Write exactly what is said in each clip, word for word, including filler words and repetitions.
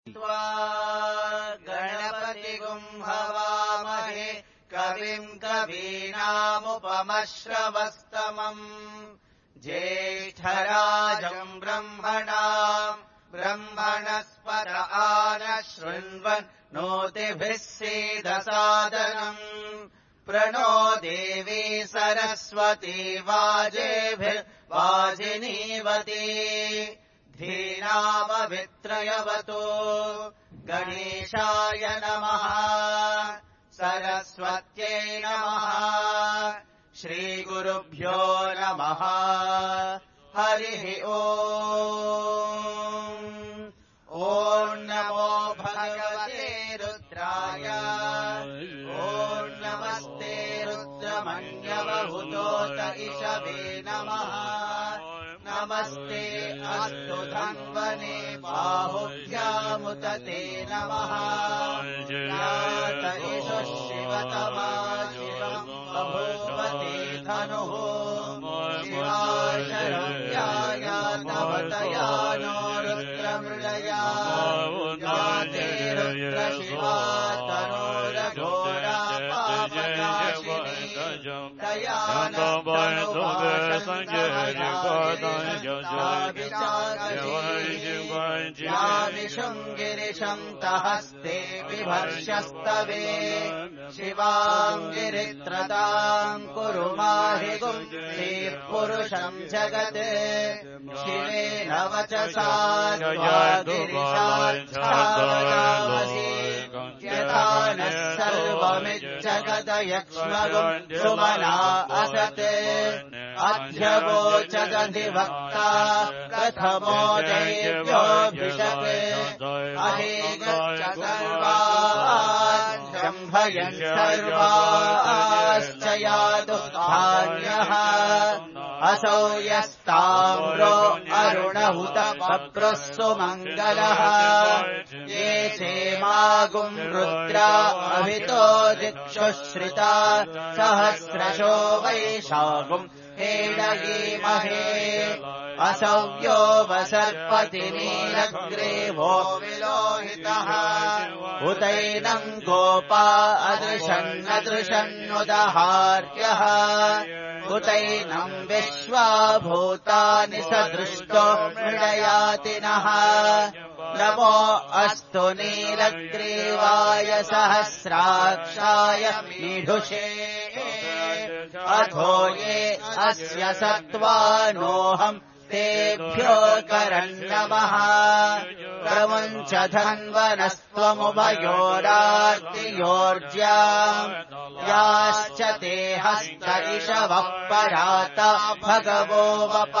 गणपतिगुम् हवामहे कविम् कवीनामुपमश्रवस्तमम् ज्येष्ठराजम् ब्रह्मणाम् ब्रह्मणस्पत आनः शृण्वन् नोतिभिः सीदसादनम् प्रणो देवी सरस्वती वाजेभिर्वाजिनीवती धीनामभित्रयवतो गणेशाय नमः सरस्वत्यै नमः श्रीगुरुभ्यो नमः हरिः ओम् ॐ नमो भगवते रुद्राय ॐ नमस्ते रुद्रमन्यवहुतोत इषवे नमः नमस्ते अस्तु धन्वने बाहुभ्यामुत ते नमः नाथ इषु शिवतमा शिवम् बभूवते धनुः शिवाशरव्याय नवतया नो रुद्रमृळया याते रुद्रशिवा तनोरघोरा पापनाशिनी तया यामिषम् गिरिशम् तहस्ते बिभर्षस्तवे शिवाम् गिरित्रताम् कुरु माहि पुरुषम् जगत् शिवेन वचसा गिरिशाच्छावयामसि यथा नः सर्वमिज्जगदयक्ष्मगुम् सुमना असत् अध्यवोचदधिवक्ता प्रथमो दैव्योऽभिषक् अहेगश्च सर्वान् ब्रह्मयन् सर्वाश्च यातु धान्यः असौ यस्ताम्रो अरुणहुत पप्रः सुमङ्गलः ये चेमागुम् रुद्रा अभितो दिक्षुश्रिता सहस्रशो वैशागुम् हेडयीमहे असौ यो वसर्पति नीलग्रीवो विलोहितः उतैनम् गोपा अदृशन्नदृशन्नुदहार्यः उतैनम् विश्वा भूतानि सदृष्टो मृडयातिनः नमो अस्तु नीलग्रीवाय सहस्राक्षाय मीढुषे अथो ये अस्य सत्त्वानोऽहम् तेभ्यो करन्नमः प्रमुञ्च धन्वनस्त्वमुभयोरार्तियोर्ज्याम् याश्च ते हस्त इषवः पराता भगवो वप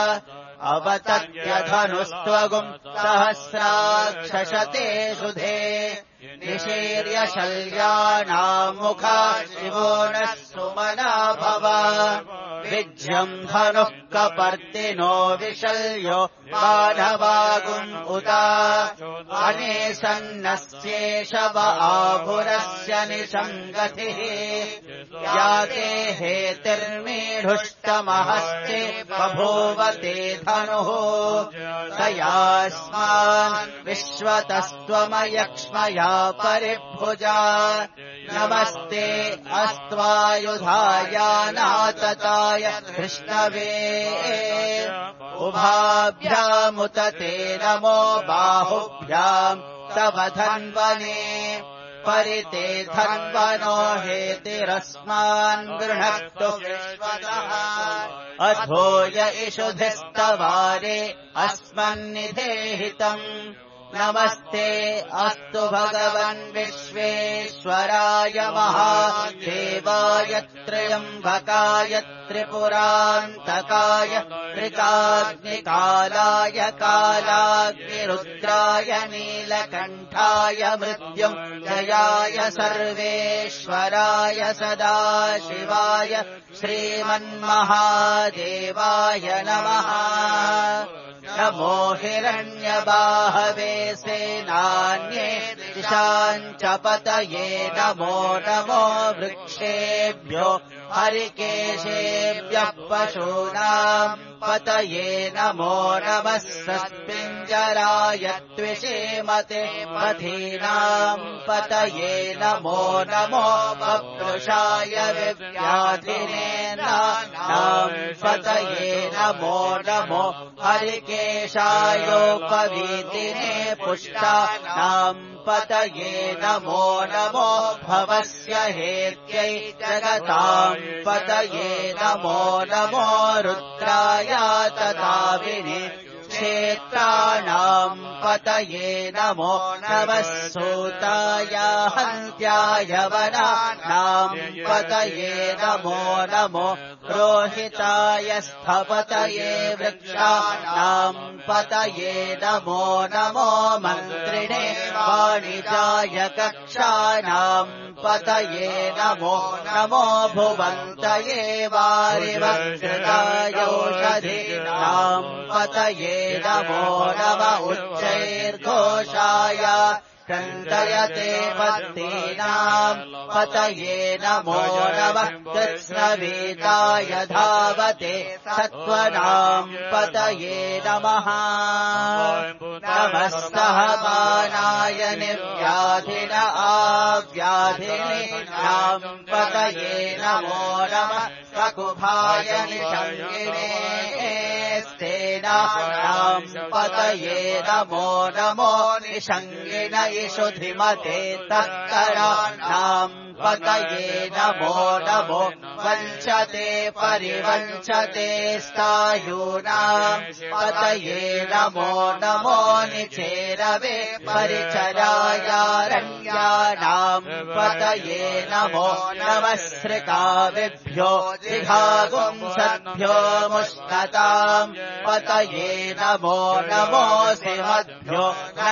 अवतत्यधनुस्त्वगुम् सहस्राक्षशते सुधे निशीर्य शल्यानाम् मुखा शिवो नः सुमना भव विज्यम् धनुः कपर्दिनो विशल्यो माधवागुम् उता अनेसन्नस्येषव आभुरस्य निषङ्गतिः याते हेतिर्मीढुष्टमहस्ते बभूवते धनुः तयास्मान् विश्वतस्त्वमयक्ष्मया परिभुजा नमस्ते अस्त्वायुधायानातताय कृष्णवे उभाभ्यामुत ते नमो बाहुभ्याम् तव धन्वने परिते धन्वनो हेतिरस्मान् गृह्णस्तु विश्वतः अथो य इषुधिस्तवारे अस्मन्निधेहितम् नमस्ते अस्तु भगवन् विश्वेश्वराय महादेवाय त्र्यम्बकाय त्रिपुरान्तकाय त्रिकाग्निकालाय कालाग्निरुद्राय नीलकण्ठाय मृत्युञ्जयाय सर्वेश्वराय सदाशिवाय श्रीमन्महादेवाय नमः नमो हिरण्यबाहवे सेनान्ये दिशाम् च पतये नमो नमो वृक्षेभ्यो हरिकेशेभ्यः पशूनाम् पतये नमो नमः सस्मिञ्जराय त्विषेमते पथीनाम् पतये नमो नमो वपुषाय विव्याधिने नाम् पतये नमो नमो हरिकेशायोपवीतिने पुष्टानाम् पतये नमो नमो भवस्य हेत्यै जगताम् पतये नमो नमो रुद्राय तथाविने क्षेत्राणाम् पतये नमो नमः सूताय हन्त्याय वनानाम् पतये नमो नमो रोहिताय स्थपतये वृक्षाणाम् पतये नमो नमो मन्त्रिणे वाणिजाय कक्षाणाम् पतये नमो नमो भुवन्तये वारिवत्सदायौषधीनाम् पतये नमो नम उच्चैर्घोषाय क्रन्दयते पत्नीनाम् पतये नमो नमः कृत्स्नवीताय धावते सत्त्वनाम् पतये नमः नमस्तहमानाय निर्व्याधिन आव्याधिनीनाम् पतये नमो नमः सकुभाय निषङ्गिने स्तेनाम् पतये नमो नमो निषङ्गिन इषुधिमते तत्कराणाम् पतये नमो नमो वञ्चते परिवञ्चते स्थायूनाम् पतये नमो नमो निचेरवे परिचरायारण्यानाम् पतये नमो नमः श्रिकाविभ्यो जिघागुंसद्भ्यो मुष्णताम् पतये नमो नमो सिंहद्भ्यो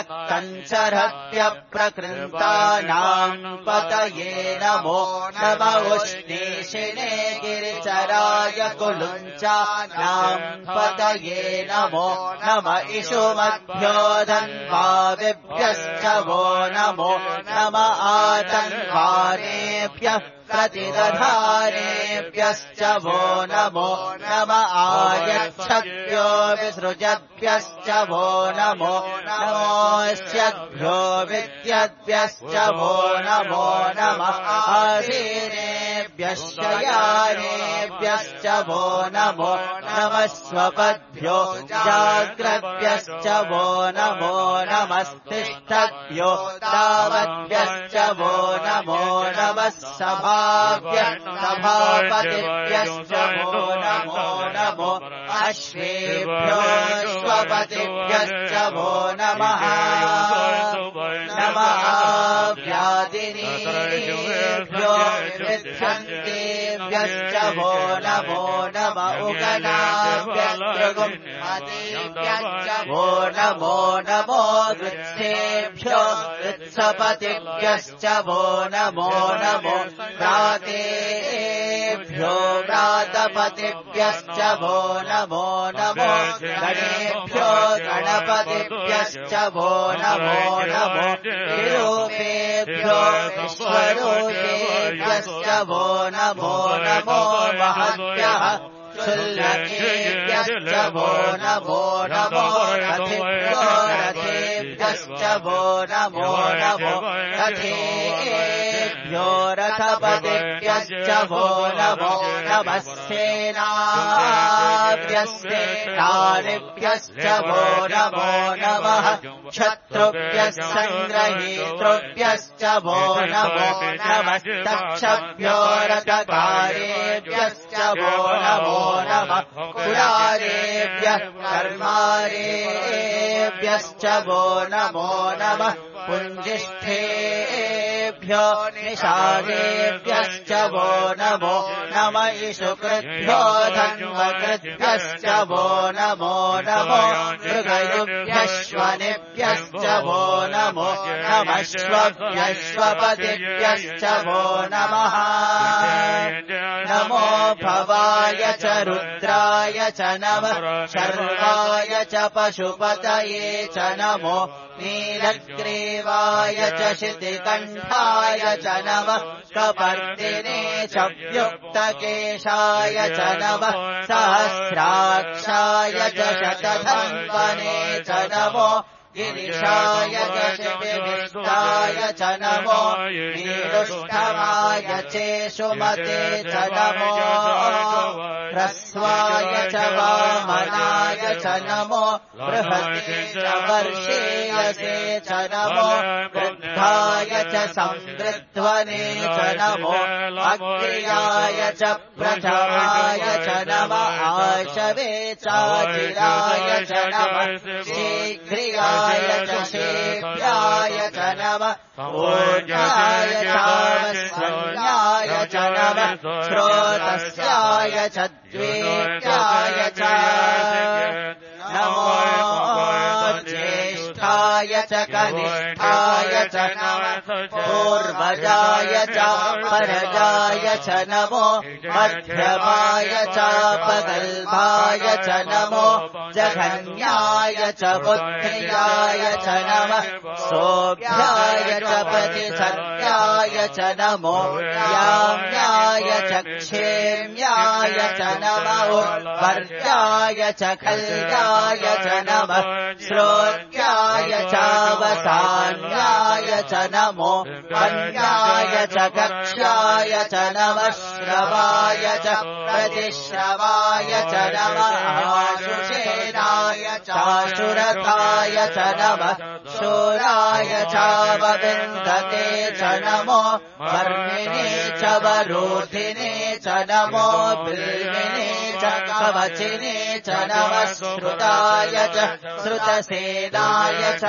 नक्तञ्चरत्यप्रकृन्तानाम् पतये नमो नम उष्णीषिणे गिरिचराय कुलुञ्चानाम् पतये नमो नम इषुमद्भ्यो धन्वाविभ्यश्च वो नमो नम आतन्वानेभ्यः प्रतिदधानेभ्यश्च वो नमो नम आयच्छद्भ्यो विसृजद्भ्यश्च वो नमो नमोऽस्यद्भ्यो विद्यद्भ्यश्च वो नमो नमः आसीनेभ्यश्च यानेभ्यश्च वो नमो नमः स्वपद्भ्यो जाग्रद्भ्यश्च वो नमो नमस्तिष्ठद्भ्यो तावद्भ्यश्च वो नमो नमः सभा सभापतिभ्यश्च वो नमो नमो अश्वेभ्यो स्वपतिभ्यश्च वो नमः नमः व्याधिनीभ्यो विद्यन्तेभ्यश्च वो नमो नम उगनाभ्यश्च वो नमो नमो वृत्सेभ्यो वृत्सपतिभ्यश्च वो नमो नमो व्रातेभ्यो व्रातपतिभ्यश्च वो नमो नमो गणेभ्यो गणपतिभ्यश्च वो नमो नमो विरूपेभ्यो विश्वरूपेभ्यश्च वो नमो नमो महद्भ्यः शुल्लकेभ्यश्च वो नमो नमो रथेभ्यो रथेभ्यश्च वो नमो नमो रथेभ्यो रथपतिभ्यश्च वो नमो नमः सेनाभ्यस्तेनानिभ्यश्च वो नमो नमः क्षत्रुभ्यः सङ्ग्रहीतृभ्यश्च वो नमो नमस्तक्षभ्यो रथकारेभ्यश्च वो नमो नमः कुलारेभ्यः कर्मारेभ्यश्च वो नमो नमः पुञ्जिष्ठेभ्यो निषादेभ्यश्च वो नमो नम इषुकृभ्यो धन्वकृभ्यश्च वो नमो नमो मृगयुभ्यश्वनिभ्यश्च वो नमो नमश्वभ्यश्वपतिभ्यश्च वो नमः नमो भवाय च रुद्राय च नमः शर्वाय च पशुपतये च नमो नीलग्रीव शिवाय च शितिकण्ठाय च नमः कपर्दिने च व्युक्तकेशाय च नमः सहस्राक्षाय च शतधन्वने च नमो गिरिशाय च शिविष्टाय च नमो नीरुष्ठमाय चेषुमते च नमो ह्रस्वाय च वामनाय च नमो बृहते च वर्षेयसे च नमो वृद्धाय च संवृध्वने च नमो अग्र्याय च प्रथमाय च नमः आशवे चाचिराय च नमः शीघ्रियाय च शेभ्याय च नमः ऊर्ध्वाय चावसन्याय च नमः श्रोतस्याय च द्वेत्याय च नमो ज्येष्ठाय च कनिष्ठाय च नमः पूर्वजाय च परजाय च नमो मध्यमाय च पगल्भाय च नमो जघन्याय च बुद्धियाय च नमः सोभ्याय च प्रतिसत्याय च नमो याम्याय च क्षेम्याय च नमः वर्याय च खल्याय च नमः श्रोत्याय चावसान्याय च नमो वन्याय च कक्ष्याय च नमः श्रवाय च प्रतिश्रवाय च नमः आशुषेनाय चाशुरताय च नमः शूराय चावविन्दते च नमो वर्मिणे च वरोधिने च नमो बिल्मिने च कवचिने च नमः श्रुताय च श्रुतसेनाय च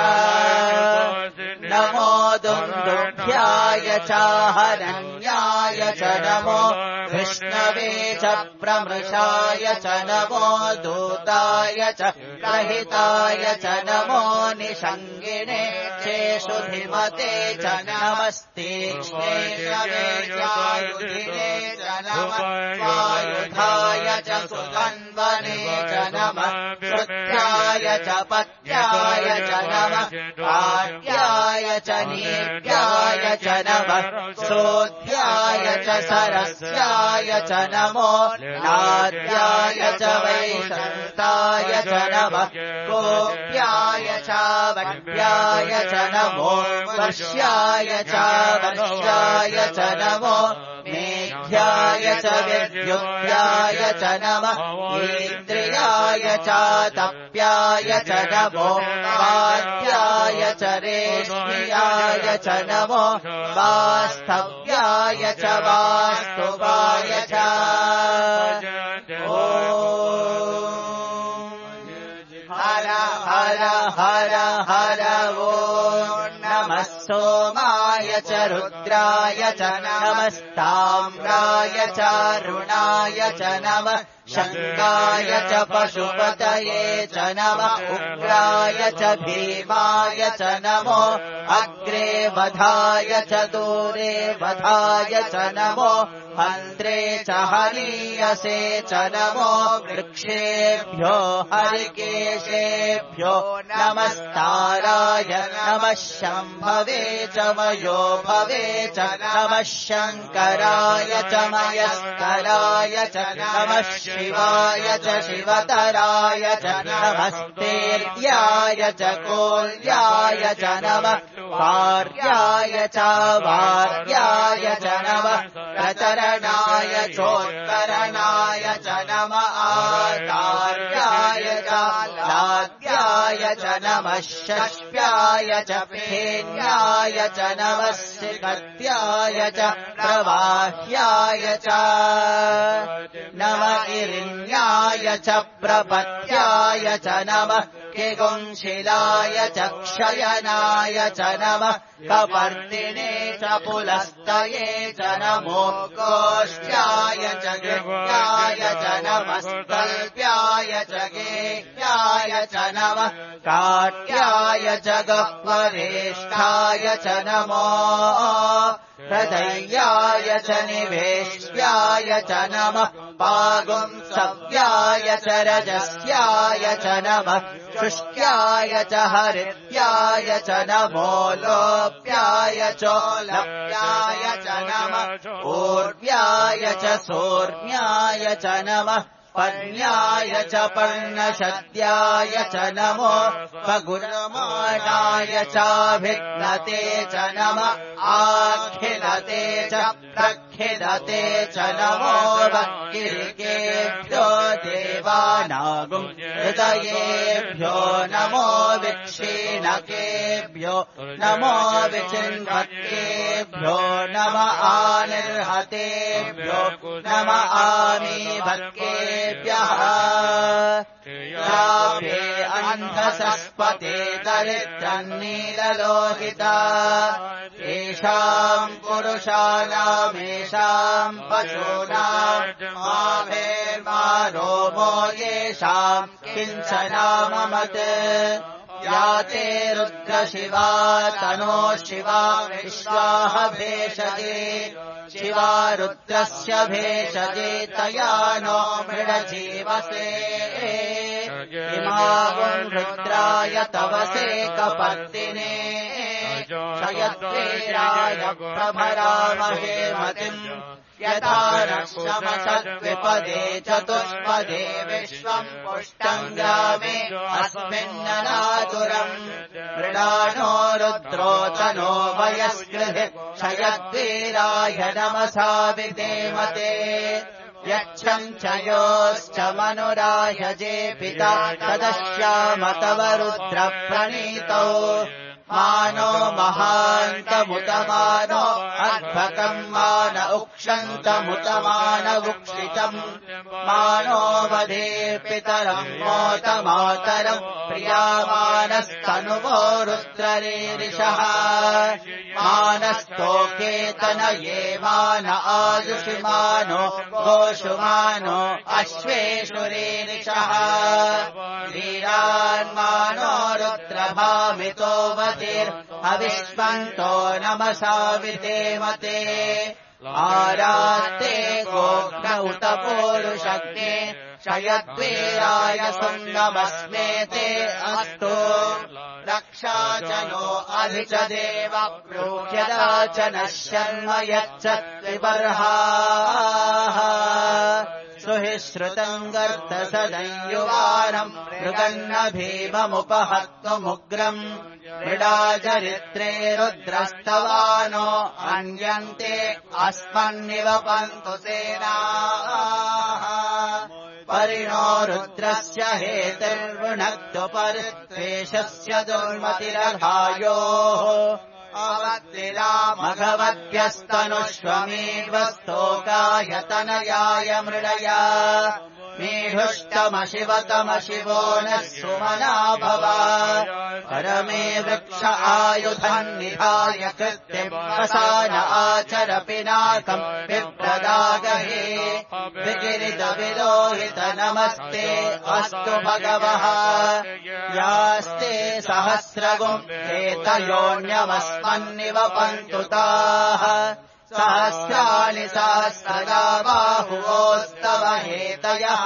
नमो दुन्दुभ्याय च हरण्याय च नमो विष्णवे च प्रमृषाय च नमो दूताय च प्रहिताय च नमो निषङ्गिणे चेषुधिमते च नमस्तीक्ष्णे चायुधिने च नमः स्वायुधाय च सुधन्वने च नमः श्रुत्याय च पत्याय च नमः काट्याय च नीत्याय च नमः सोध्याय च सरस्याय च नमो नाद्याय च वैशन्ताय च नमः कोप्याय च वड्याय च नमो वर्ष्याय च वर्ष्याय च नमो मेघ्याय च विद्युत्याय च नमः इन्द्रियाय च तप्याय च नमो वाद्याय च रेश्म्याय च नमो वास्तव्याय च वास्तुवाय च ॐ हर हर हर हर ॐ नमः सोमाय च रुद्राय च नमस्ताम्राय च रुणाय च नमः शङ्काय च पशुपतये च नमः उग्राय च भीमाय च नमो अग्रे वधाय च दूरे वधाय च नमो हन्त्रे च हनीयसे च नमो वृक्षेभ्यो हरिकेशेभ्यो नमस्ताराय नमः शम्भवे च मयो भवे च नमः शङ्कराय च मयस्कराय च नमः शिवाय च शिवतराय च नमस्तेर्याय च कोल्याय च नमः कार्याय च वार्याय च नमः प्रतरणाय चोत्तरणाय च नमः आचार्याय च लाद्याय च नमः शश्व्याय च फेन्याय च नमः सिकत्याय च प्रवाह्याय च नमः इरिण्याय च प्रपत्याय च नमः किगुंशिलाय च क्षयनाय च नमः कपर्दिने च पुलस्तये च नमो गोष्ठ्याय च गिर्याय च नमः कल्प्याय च गेह्याय च नमः काट्याय च गह्वरेष्ठाय च नमो प्रदय्याय च निवेश्याय च नमः पागुंसव्याय च रजस्याय च नमः शुष्क्याय च हरित्याय च नमो लोप्याय चोलप्याय च नमः ऊर्व्याय च सोर्ण्याय च नमः पर्ण्याय च पर्णशद्याय च नमो पगुरमाणाय चाभिघ्नते च नमः आखिलते च प्रखिलते च नमो वक्किरिकेभ्यो देवानागुं हृदयेभ्यो नमो विक्षीणकेभ्यो नमो विचिन्वक्केभ्यो नम आनिर्हतेभ्यो नम आमीभक्केभ्यः याभे अन्धसस्पते दरिद्रन्नीललोहिता येषाम् पुरुषाणामेषाम् पशूनाम् माभेर्मा रोमो येषाम् किञ्चनाममत् या ते रुद्रशिवा तनो शिवा विश्वाह भेषजे शिवा रुद्रस्य भेषजे तया नो मृडजीवसे इमावुम् रुद्राय तवसे कपर्दिने शयत्वेराय प्रभरामहे मतिम् यथा नश्यमसद्विपदे चतुष्पदे विश्वम् पुष्टम् ग्रामे अस्मिन्ननातुरम् मृडानो रुद्रोतनो वयस्कृः क्षयद्वीराय नमसा विधेमते यच्छम् च योश्च मनुरायजे पिता तदश्याम तव रुद्रप्रणीतौ मानो महान्तमुतमानो अद्भकम् मान उक्षन्तमुतमानवुक्षितम् मानो वधे पितरम् मोतमातरम् प्रियामानस्तनुवो रुद्ररीरिषः मानस्तोकेतनये मान आयुषिमानो गोषुमानो अश्वेषुरीरिषः वीरान्मानो रुद्रभामितो अविश्वन्तो नमसा विधेमते आरात्ते गोग्न उत पूरुषग्ने क्षयद्वीराय सुन्दमस्मेते अस्तु रक्षा च नो अधि च देव प्रोह्यदा च नः शर्म यच्च त्रिबर्हाः सुहि श्रुतम् गर्तसदयुवानम् मृगन्न भीममुपहत्तुमुग्रम् मृडाचरित्रे रुद्रस्तवानो अन्यन्ते अस्मन्निव पन्तु सेनाः परिणो रुद्रस्य हेतिर्वृणक्तु परित्वेषस्य दुर्मतिरघायोः अवद्विरामघवद्भ्यस्तनुष्वमेध्वस्तोकायतनयाय मृडया मेढुष्टमशिवतमशिवो नः सुमना भव परमे वृक्ष आयुधम् निधाय कृत्यम् वसान आचर पिनाकम् विप्रदागहे विगिरितविलोहित नमस्ते अस्तु भगवः यास्ते सहस्रगुम् एतयोऽन्यमस्मन्निव पन्तु ताः सहस्राणि सहस्रदा बाहुवोस्तव हेतयः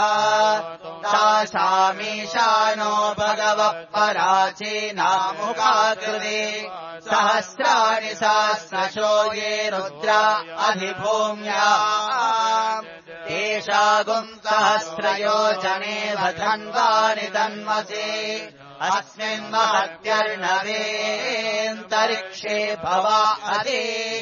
तासामीशानो भगवः पराचीनामुखाकृते सहस्राणि सहस्रशो ये रुद्रा अधिभूम्या तेषागुम् सहस्रयोजनेव धन्वानि तन्मसे अस्मिन् महत्यर्णवेऽन्तरिक्षे भवा अदे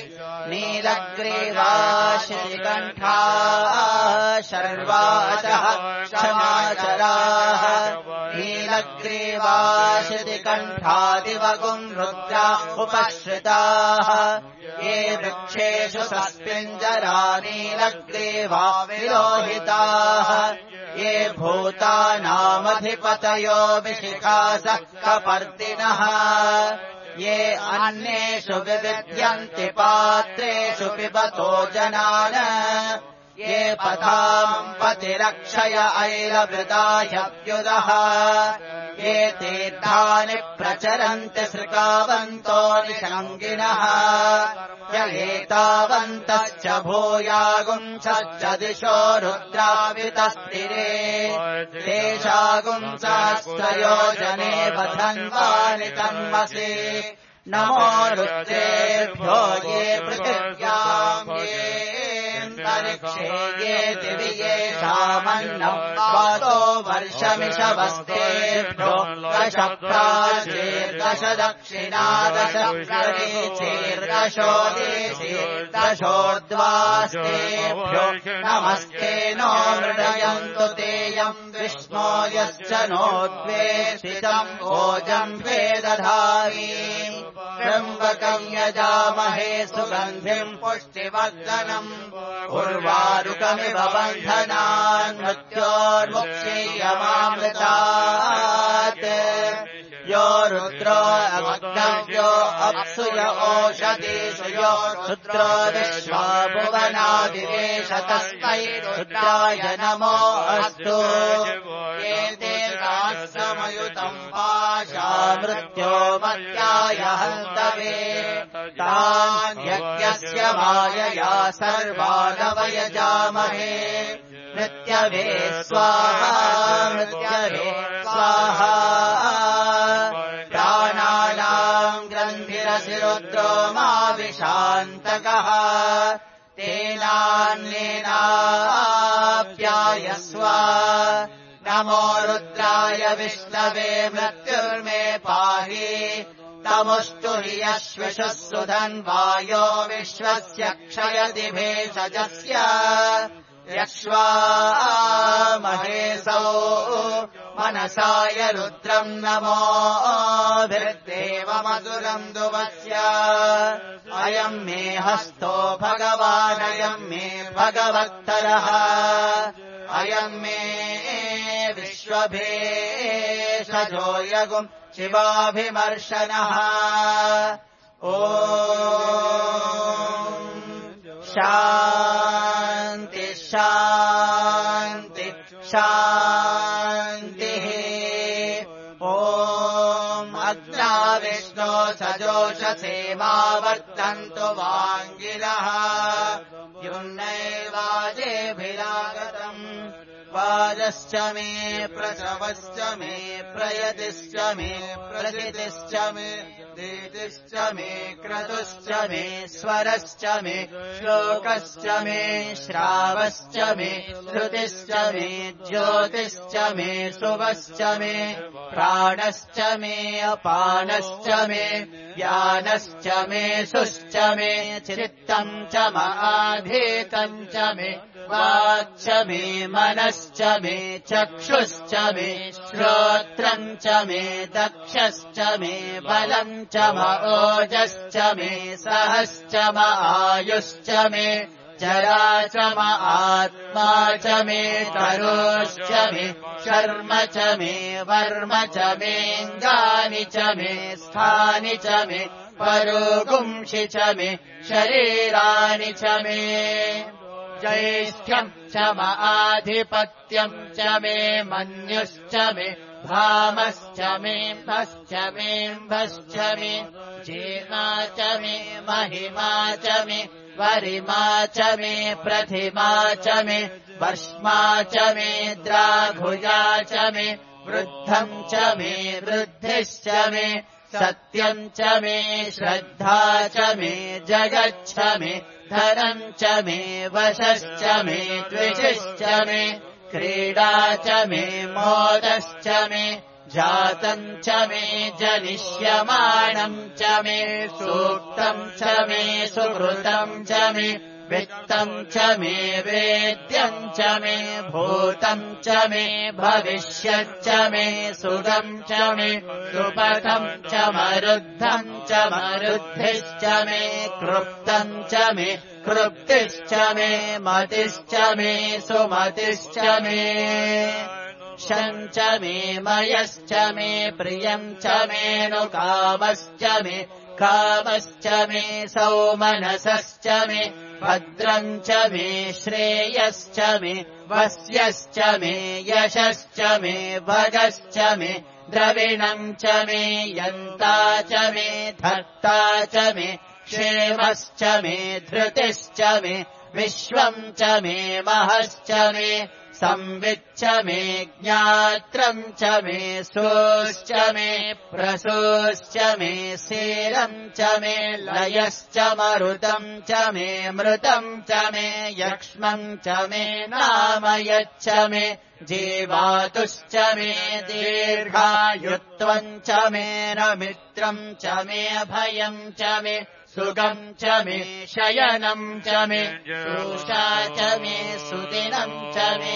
नीलग्रीवाशिकण्ठाः शर्वातः क्षमाचराः नीलग्रीवाशिकण्ठादिवगुम् रुद्रा उपश्रिताः ये वृक्षेषु सस्पिञ्जरा नीलग्रीवा विलोहिताः ये भूतानामधिपतयो विशिखासः कपर्दिनः ये अन्येषु विविध्यन्ति पात्रेषु पिबतो जनान् ये पथाम् पतिरक्षय ऐलवृताह्यव्युदः ये तीर्थानि प्रचरन्ति सृकावन्तो निषङ्गिणः य एतावन्तश्च भूयागुंसश्च दिशो रुद्रावितस्तिरे तेषागुंसास्त्रयोजने वधन्वानि तन्मसि नमो रुद्रेभ्यो ये पृथिव्याम् ये परिक्षे ये दिवि येषामन्नम् वातो वर्षमिषवस्तेभ्यो दश प्राचीर्दश दक्षिणा दश प्रतीचीर्दशोदीचीर्दशोर्ध्वास्तेभ्यो नमस्ते नो मृडयन्तु तेयम् विष्णो यश्च नो द्वेष्टितम् भोजम् द्वे दधामि त्र्यम्बकम् यजामहे सुगन्धिम् पुष्टिवर्धनम् उर्वारुकमिव बन्धनान् मृत्योर्मुक्षीयमामृतात् यो रुद्रो अग्नव्यो अप्सुय ओषधीषु यो रुद्रो विश्वा भुवनादिवेश तस्मै रुद्राय नमो अस्तु एते समयुतम् पाशा मृत्यो मर्त्याय हन्तवे तान् यज्ञस्य मायया सर्वानवयजामहे मृत्यवे स्वाहा मृत्यवे स्वाहा प्राणानाम् ग्रन्थिरसि रुद्रो मा विशान्तकः तेनान्येनाप्यायस्व नमो रुद्राय विष्णवे मृत्युर्मे पाहि तमुष्टु हि यश्विषः सुधन्वायो विश्वस्य क्षयति भेषजस्य यक्ष्वा महेशौ मनसाय रुद्रम् नमो भिर्देवमसुरम् दुवस्य अयम् मे हस्तो भगवानयम् मे भगवत्तरः अयम् मे विश्वभेषजो यगुम् शिवाभिमर्शनः ॐ शान्ति शान्ति शान्तिः ॐ अग्ना विष्णो सजोषसेमावर्तन्तु वाङ्गिरः युम्नैवाजेभिरागतम् वाजश्च मे प्रसवश्च मे प्रयतिश्च मे प्रजितिश्च मे दीतिश्च मे क्रतुश्च मे स्वरश्च मे श्लोकश्च मे श्रावश्च मे श्रुतिश्च मे ज्योतिश्च मे शुभश्च मे प्राणश्च मे अपानश्च मे ज्ञानश्च मे सुश्च मे चित्तम् च माधीतम् च मे वाक्च मे मनश्च मे चक्षुश्च मे श्रोत्रम् च मे दक्षश्च मे बलम् च म ओजश्च मे सहश्च म आयुश्च मे जरा च म आत्मा च मे करोश्च मे शर्म च मे वर्म च मेऽङ्गानि च मे स्थानि च मे परोगुंषि च मे शरीराणि च मे ज्येष्ठ्यम् च म आधिपत्यम् च मे मन्युश्च मे भामश्च मे भश्च मे भश्च मे जेमा च मे महिमा च मे वरिमा च मे प्रतिमा च मे वर्ष्मा च मे द्राघुजा च मे वृद्धम् च मे वृद्धिश्च मे सत्यम् च मे श्रद्धा च मे जगच्छ मे धनम् च मे वशश्च मे द्विषश्च मे क्रीडा च मे मोदश्च मे जातम् च मे जनिष्यमाणम् च मे सूक्तम् च मे सुकृतम् च मे वित्तम् च मे वेद्यम् च मे भूतम् च मे भविष्यच्च मे सुगम् च मे सुपथम् च मरुद्धम् च मरुद्धिश्च मे कृप्तम् च मे कृप्तिश्च मे मतिश्च मे सुमतिश्च मे शम् च मे मयश्च मे प्रियम् च मे नुकामश्च मे कामश्च मे सौमनसश्च मे भद्रम् च मे श्रेयश्च मे वस्यश्च मे यशश्च मे भगश्च मे द्रविणम् च मे यन्ता च मे धर्ता च मे क्षेमश्च मे धृतिश्च मे विश्वम् च मे महश्च मे संविच्च मे ज्ञात्रम् च मे सोश्च मे प्रसोश्च मे सीरम् च मे लयश्च मरुतम् च मे मृतम् च मे यक्ष्मम् च मे नामयच्च मे जीवातुश्च मे दीर्घायुत्वम् च मे नमित्रम् च मे भयम् च मे सुगम् च मे शयनम् च मे शोषा च मे सुदिनम् च मे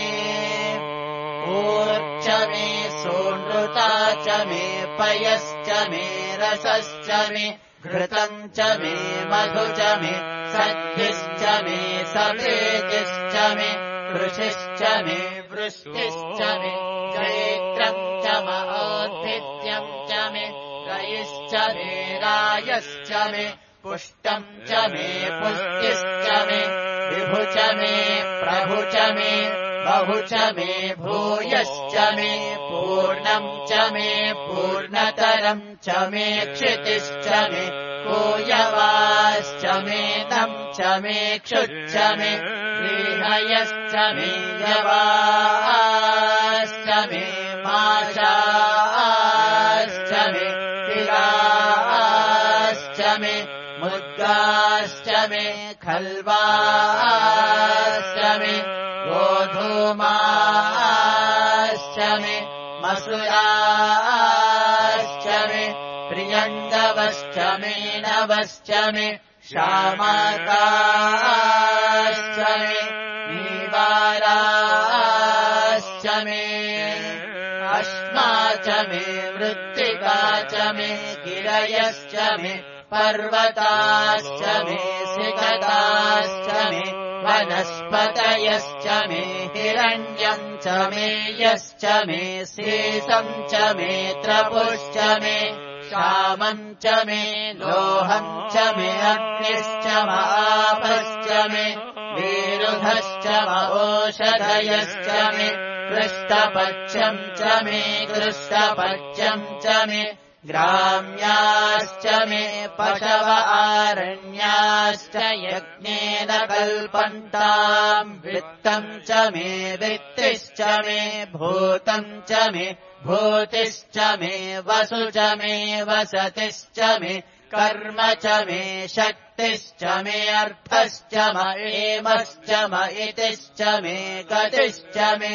ऊर्च मे सोनृता च मे पयश्च मे रसश्च मे घृतम् च मे मधु च मे सद्भिश्च मे सप्रीतिश्च मे कृषिश्च मे वृष्टिश्च मे चैत्रम् च महोद्भिद्यम् च मे रयिश्च मे रायश्च मे पुष्टम् च मे पुष्टिश्च मे विभु च मे प्रभु च मे बहु च मे भूयश्च मे पूर्णम् च मे पूर्णतरम् च मे क्षितिश्च मे कूयवाश्च मे नम् च मे क्षुच्च मे प्रीहयश्च मे यवाश्च मे माशाश्च मे तिलाश्च मे मुद्गाश्च मे खल्वाश्च मे गोधूमाश्च मे मसुराश्च मे प्रियङ्गवश्च मे नवश्च मे श्यामकाश्च मे नीवाराश्च मे अश्मा च मे मृत्तिका च मे गिरयश्च मे पर्वताश्च मे सिकताश्च मे वनस्पतयश्च मे हिरण्यम् च मे यश्च मे शेषम् च मे त्रपुश्च मे श्यामम् च मे लोहम् च मे अग्निश्च महापश्च मे विरुधश्च ओषधयश्च मे कृष्टपक्षम् च मे कृष्टपक्षम् च मे ग्राम्याश्च मे पशव आरण्याश्च यज्ञेन कल्पन्ताम् वित्तम् च मे वित्तिश्च मे भूतम् च मे भूतिश्च मे वसु च मे वसतिश्च मे कर्म च मे शक्तिश्च मे अर्थश्च म एमश्च म इतिश्च मे गतिश्च मे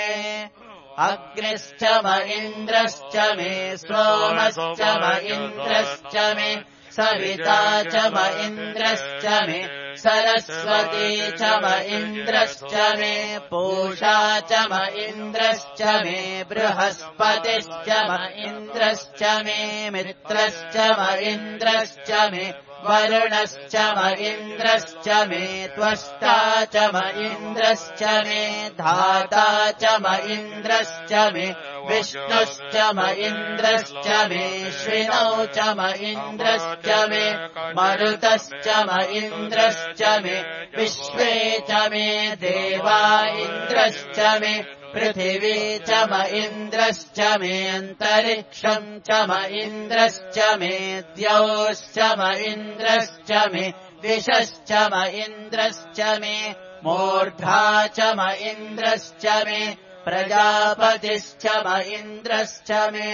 अग्निश्च म इन्द्रश्च मे सोमश्च म इन्द्रश्च मे सविता च म इन्द्रश्च मे सरस्वती च म इन्द्रश्च मे पूषा च म इन्द्रश्च मे बृहस्पतिश्च म इन्द्रश्च मे मित्रश्च म इन्द्रश्च मे वरुणश्च म इन्द्रश्च मे त्वष्टा च म इन्द्रश्च मे धाता च म इन्द्रश्च मे विष्णुश्च म इन्द्रश्च मे श्विनौ च म इन्द्रश्च मे मरुतश्च म इन्द्रश्च मे विश्वे च मे देवा इन्द्रश्च मे पृथिवी च म इन्द्रश्च मे अन्तरिक्षम् च म इन्द्रश्च मे द्यौश्च म इन्द्रश्च मे दिशश्च म इन्द्रश्च मे मूर्धा च म इन्द्रश्च मे प्रजापतिश्च म इन्द्रश्च मे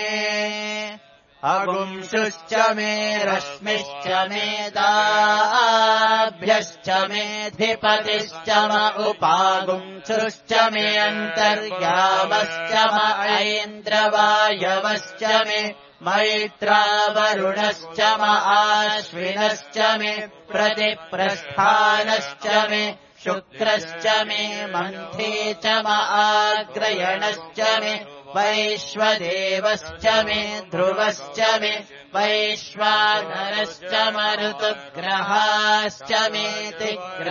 अगुंशुश्च मे रश्मिश्च मे दाभ्यश्च मेऽधिपतिश्च म उपागुंशुश्च मे अन्तर्यामश्च म ऐन्द्रवायवश्च मे मैत्रावरुणश्च म आश्विनश्च मे प्रतिप्रस्थानश्च मे शुक्रश्च मे मन्थी च म आग्रयणश्च मे वैश्वदेवश्च मे ध्रुवश्च मे वैश्वानरश्च मरुतग्रहाश्च मेति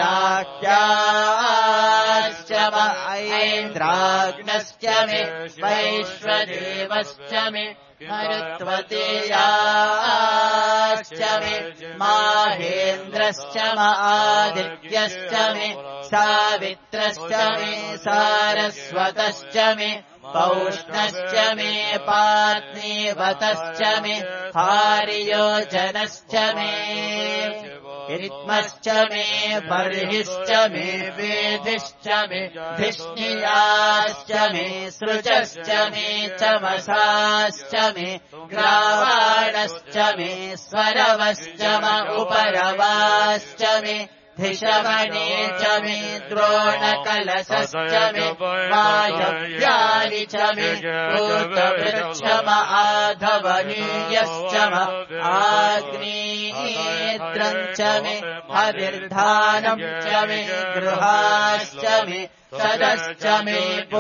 ग्राह्याश्च म ऐन्द्राग्नश्च मे वैश्वदेवश्च मे मरुत्वतीयाश्च मे माहेन्द्रश्च आदित्यश्च मे सावित्रश्च मे सारस्वतश्च मे पौष्णश्च मे पात्नीवतश्च मे हारियोजनश्च मे ऋत्मश्च मे बर्हिश्च मे वेदिश्च मे धिष्णियाश्च मे सृजश्च मे चमसाश्च मे ग्रावाणश्च मे स्वरवश्च म उपरवाश्च मे धिषमणे च मे द्रोणकलशश्च मे वायव्यानि च मे भूतवृक्षम आधवनीयश्च म आग्नेत्रम् च मे हविर्धानम् च मे गृहाश्च मे सदश्च मे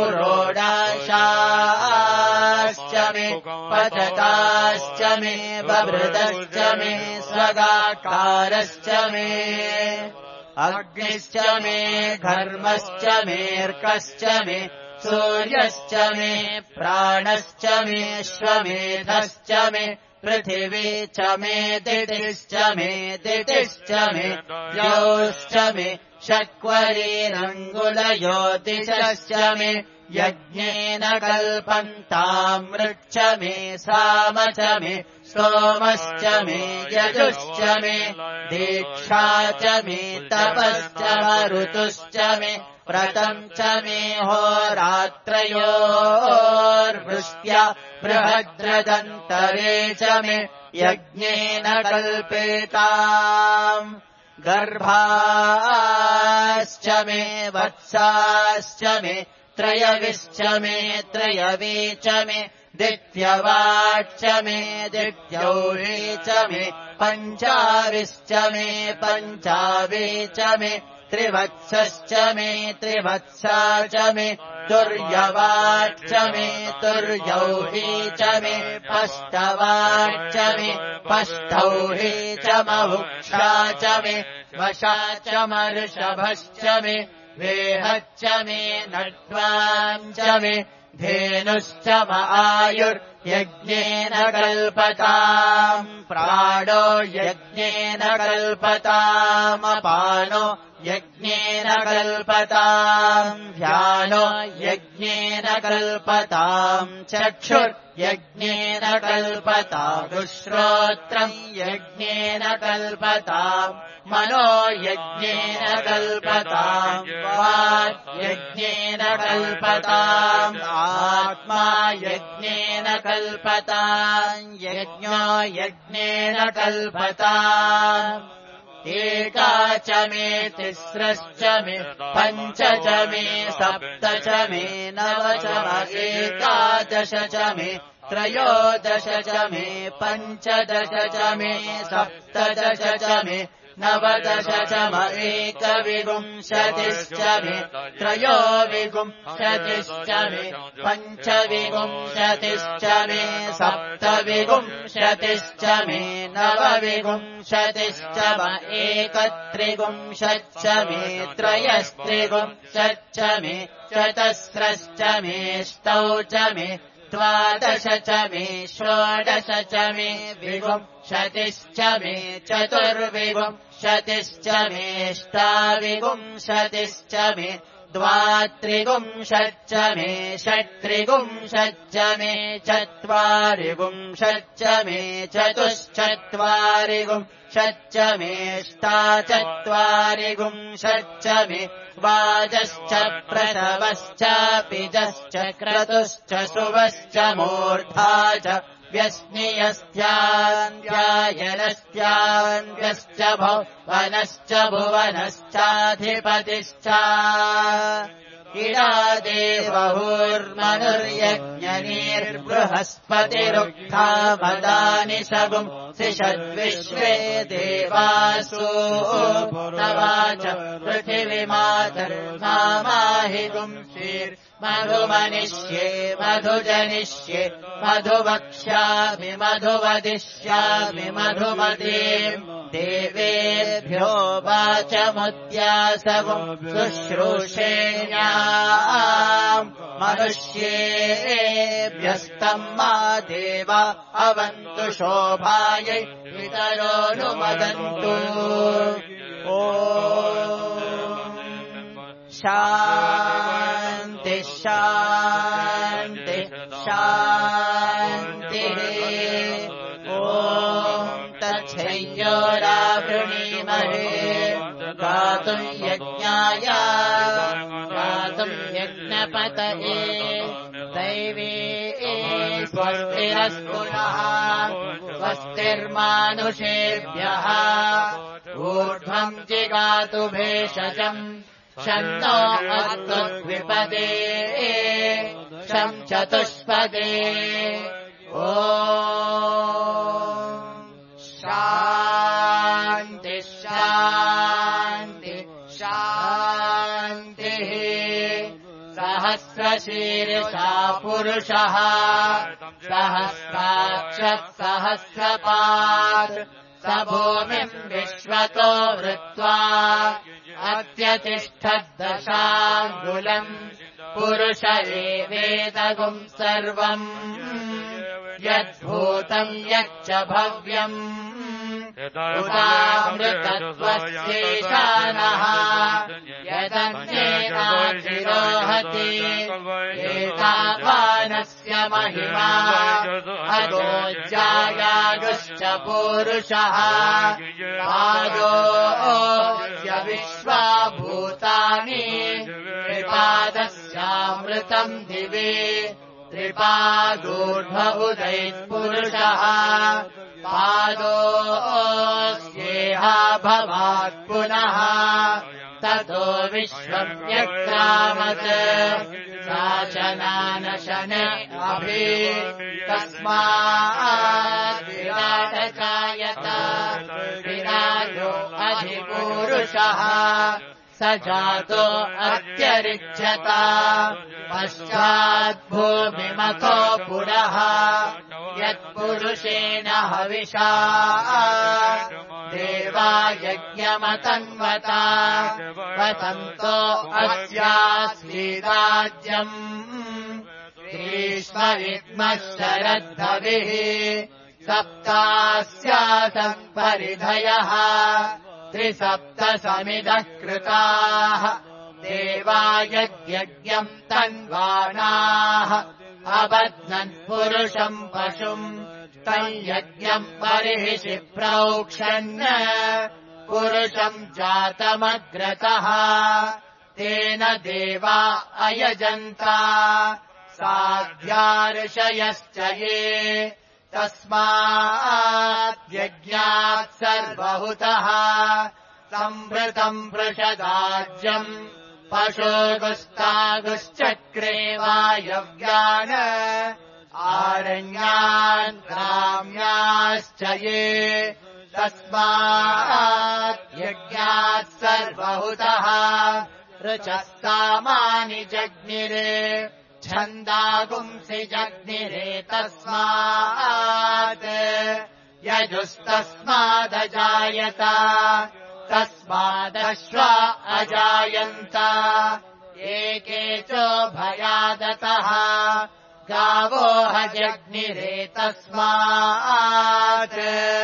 पुरोडाशाश्च मे पतताश्च मे बभृतश्च मे स्वगाकारश्च मे अग्निश्च मे घर्मश्च मेऽर्कश्च मे सूर्यश्च मे प्राणश्च मे श्वमेधश्च मे पृथिवी च मे दितिश्च मे दितिश्च मे द्यौश्च मे शक्वरीरङ्गुलज्योतिषश्च मे यज्ञेन कल्पन्तामृच्च मे साम च मे सोमश्च मे यजुश्च मे दीक्षा च मे तपश्च ऋतुश्च मे व्रतम् च मे होरात्रयोर्वृष्ट्या बृहद्रदन्तरे च मे यज्ञेन कल्पेताम् गर्भाश्च मे वत्साश्च मे त्रयविश्च मे त्रयवी च मे दित्यवाच्च मे दित्यौरी च मे पञ्चाविश्च मे पञ्चावी च मे त्रिवत्सश्च मे त्रिवत्सा च मे तुर्यवाच्च मे तुर्यौही च मे पष्टवाच्च मे पष्टौही च महुक्षा च मे वशा च मर्षभश्च मे वेहच्च मे नट्वाम् च मे धेनुश्च म आयुर्यज्ञेन कल्पताम् प्राणो यज्ञेन कल्पतामपानो यज्ञेन कल्पताम् ध्यानो यज्ञेन कल्पताम् चक्षुर्यज्ञेन कल्पताम् श्रोत्रम् यज्ञेन कल्पताम् मनो यज्ञेन कल्पताम् वाक् यज्ञेन कल्पताम् आत्मा यज्ञेन कल्पताम् यज्ञो यज्ञेन कल्पताम् एका च मे तिस्रश्च मे पञ्च च मे सप्त च मे नव च म एकादश च मे त्रयोदश च मे पञ्चदश च मे सप्तदश च मे नवदश च म एकविंशतिश्च मे त्रयोविंशतिश्च मे पञ्चविंशतिश्च मे सप्तविंशतिश्च मे नवविंशतिश्च म एकत्रिंशच्च मे त्रयस्त्रिंशच्च मे चतस्रश्च मेष्टौ च मे द्वादश च मे षोडश च मे विंशतिश्च मे चतुर्विंशतिश्च मेष्टाविंशतिश्च मे द्वात्रिंशच्च मे षट्त्रिंशच्च मे चत्वारिंशच्च मे चतुश्चत्वारिंशच्च मेष्टाचत्वारिंशच्च मे वाजश्च प्रसवश्च पिजश्च क्रतुश्च शुभश्च मूर्धा च व्यस्नियस्यान्व्यायनस्यान्व्यश्च भुवनश्च भुवनश्चाधिपतिश्च इडा देवहुर्मनुर्यज्ञनीर्बृहस्पतिरुक्था मदानि शगुम् सिषद्विश्वे देवासो नवाच पृथिवीमातर्मामाहि गुंसीर् मधुमनिष्ये मधुजनिष्ये मधुवक्ष्यामि मधुवदिष्यामि मधुमतीम् देवेभ्यो वाचमुद्यासवम् शुश्रूषेण्याम् मनुष्येभ्यस्तम् मा देवा अवन्तु शोभायै पितरोऽनुमदन्तु ओ शान्ति शान्ति शान्तिः ॐ तच्छयोरावृणीमहे गातुम् यज्ञाय गातुम् यज्ञपतये दैवी स्वस्तिरस्तुनः स्वस्तिर्मानुषेभ्यः ऊर्ध्वम् जिगातु भेषजम् शन्नो अस्तुद्विपदे शं चतुष्पदे ॐ शान्ति शान्ति शान्तिः सहस्रशीर्षा पुरुषः सहस्राक्षः सहस्रपात् स भूमिम् विश्वतो वृत्वा अत्यतिष्ठद्दशाङ्गुलम् पुरुष एवेदगुम् सर्वम् यद्भूतम् यच्च भव्यम् उदामृतत्वस्येशानः यदन्येनाचिरोहति एतावानस्य महिमा अगोज्जायागुश्च पूरुषः पादोऽस्य विश्वाभूतानि त्रिपादस्यामृतम् दिवे त्रिपादूर्ध्व उदैत्पुरुषः पादोऽस्येहा भवात् पुनः ततो विश्वम् व्यक्रामत् सा च नानशन अभि तस्मात् विराटकायत विराजो अधिपूरुषः स जातो अत्यरिच्छता पश्चाद्भूमिमतो पुरः यत्पुरुषेण हविषा देवा यज्ञमतन्वता वतन्तो अस्यास्वीराज्यम् ग्रीष्मविद्मः शरद्धविः सप्तास्यासम् परिधयः त्रिसप्तसमिदः कृताः देवा यद्यज्ञम् तन्वाणाः अबध्नन् पुरुषम् पशुम् तम् यज्ञम् बर्हिषि प्रोक्षन् पुरुषम् जातमग्रतः तेन देवा अयजन्ता साध्यार्षयश्च ये तस्मात् यज्ञात् सर्वहुतः संवृतम् वृषदाज्यम् पशोगुस्तागुश्चक्रे वायव्यान् आरण्यान् ग्राम्याश्च ये तस्मात् यज्ञात् सर्वहुतः ऋचस्तामानि जग्निरे छन्दागुंसि जग्निरे तस्मात् यजुस्तस्मादजायत तस्मादश्वा अजायन्त एके चोभयादतः गावो हजग्निरे तस्मात्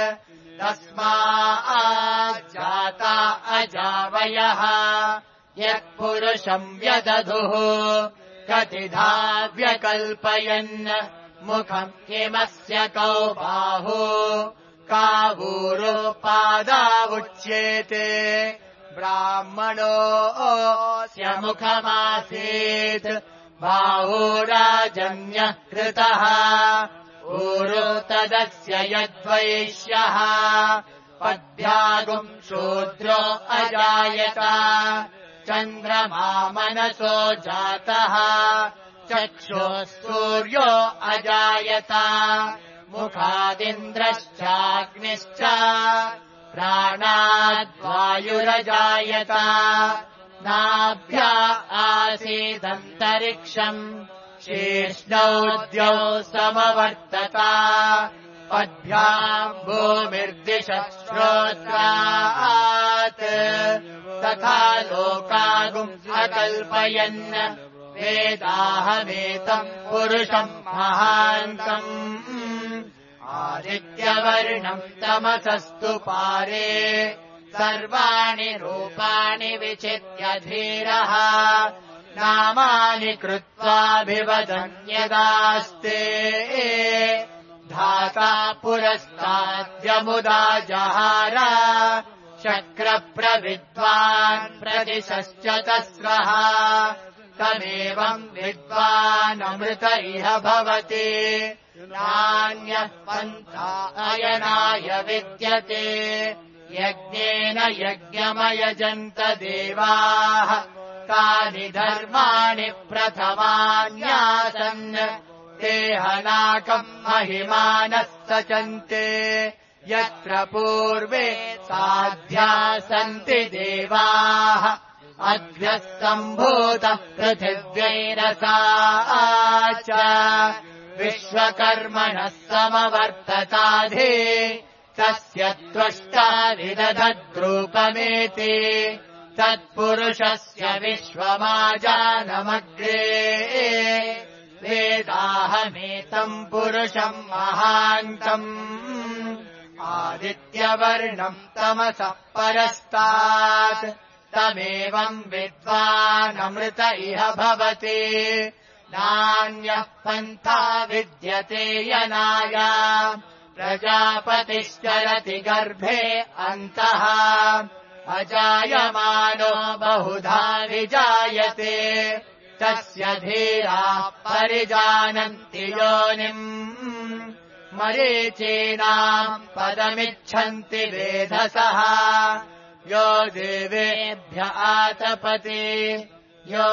तस्माज्जाता अजावयः यत्पुरुषम् व्यदधुः कतिधा व्यकल्पयन् मुखम् किमस्य कौ बाहु कावूरो पादावुच्येते ब्राह्मणोऽस्य मुखमासीत् बाहुराजन्यः कृतः ऊरो तदस्य यद्वैश्यः पद्भ्यागुम् शूद्रो अजायत चन्द्रमा मनसो जातः चक्षुः सूर्यो अजायत मुखादिन्द्रश्चाग्निश्च प्राणाद्वायुरजायत नाभ्या आसीदन्तरिक्षम् शीर्ष्णौ द्यौ समवर्तता पद्भ्याम् भूमिर्दिशः श्रोत्रात् तथा लोकागुम् अकल्पयन् वेदाहमेतम् पुरुषम् महान्तम् आदित्यवर्णम् तमसस्तु पारे सर्वाणि रूपाणि विचित्य धीरः नामानि कृत्वाभिवदन्यदास्ते धाता पुरस्ताद्यमुदा जहार शक्रप्रविद्वान् प्रदिशश्च तस्रः तमेवम् विद्वानमृत इह भवति नान्यः पन्था अयनाय विद्यते यज्ञेन यज्ञमयजन्त देवाः तानि धर्माणि प्रथमान्यासन् देहनाकम् महिमानः सचन्ते यत्र पूर्वे साध्या सन्ति देवाः अद्भ्यः सम्भूतः पृथिव्यैरसा च विश्वकर्मणः समवर्तताधि तस्य त्वष्टा विदधद्रूपमेति तत्पुरुषस्य विश्वमाजानमग्रे वेदाहमेतम् पुरुषम् महान्तम् आदित्यवर्णम् तमसः परस्तात् तमेवम् विद्वानमृत इह भवति नान्यः पन्था विद्यते यनाय प्रजापतिश्चरति गर्भे अन्तः अजायमानो बहुधा विजायते तस्य धीराः परिजानन्ति योनिम् मरीचीनाम् पदमिच्छन्ति वेधसः यो देवेभ्य आतपति यो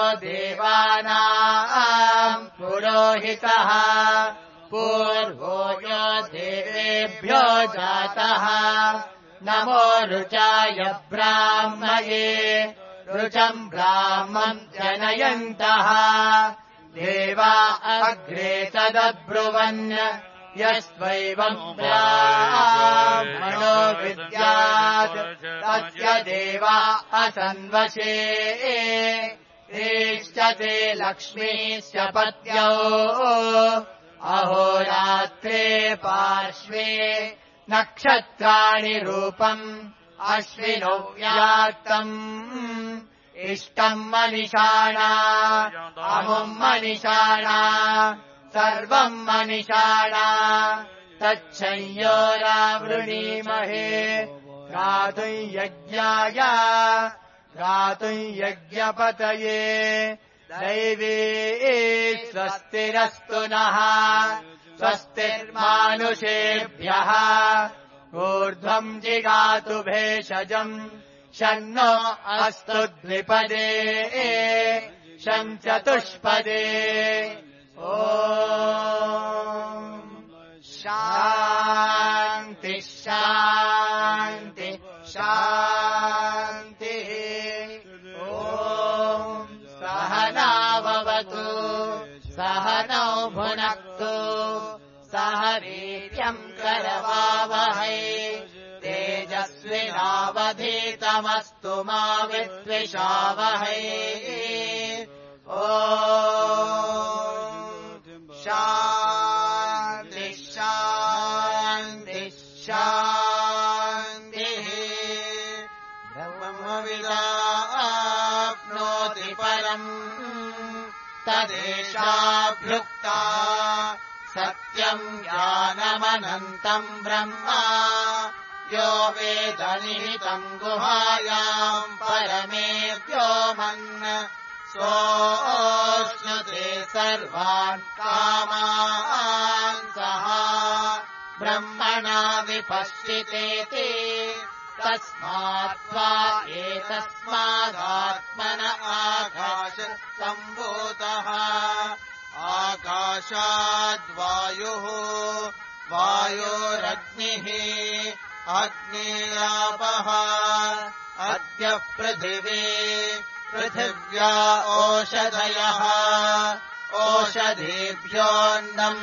देवानाम् पुरोहितः पूर्वो यो देवेभ्यो जातः नमो ऋचाय ब्राह्मये ऋचम् ब्राह्मम् जनयन्तः देवा अग्रे तदब्रुवन् यस्त्वैवम् ब्राह्मणो विद्यात् तस्य देवा असन्वशे ते लक्ष्मीश्च पत्न्यौ अहोरात्रे पार्श्वे नक्षत्राणि रूपम् अश्विनौ व्याक्तम् इष्टम् मनिषाणा अमुम् मनिषाणा सर्वम् मनिषाणा तच्छंयोरावृणीमहे गातुम् यज्ञाय गातुम् यज्ञपतये दैवी स्वस्तिरस्तु नः स्वस्तिर्मानुषेभ्यः ऊर्ध्वम् जिगातु भेषजम् शन्नो अस्तु द्विपदे शम् चतुष्पदे ॐ शान्ति शान्ति शान्तिः ॐ सहनाववतु सहनौ भुनक्तु सह वीर्यम् करवावहै तेजस्विनावधीतमस्तु मा विद्विषावहै ॐ शान्ति शान्ति शान्तिः ब्रह्मविदाप्नोति परम् तदेशाभ्युक्ता सत्यम् ज्ञानमनन्तम् ब्रह्म यो वेद निहितम् गुहायाम् परमे व्योमन् सोऽश्नुते सर्वान् कामान् सः ब्रह्मणा विपश्चितेति तस्मात्त्वा एतस्मादात्मन आकाश सम्भूतः आकाशाद्वायुः वायोरग्निः अग्नेयापः अद्य पृथिवी पृथिव्या ओषधयः ओषधीभ्योऽन्नम्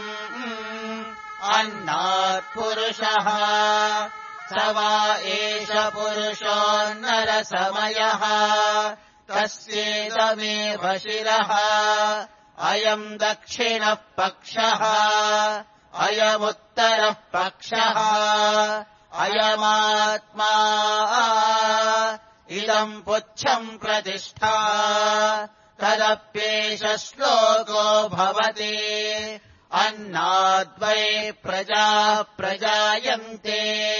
अन्नात्पुरुषः स वा एष पुरुषोऽन्नरसमयः तस्येदमेव शिरः अयम् दक्षिणः पक्षः अयमुत्तरः पक्षः अयमात्मा इदम् पुच्छम् प्रतिष्ठा तदप्येष श्लोको भवति अन्नाद्वै प्रजा प्रजायन्ते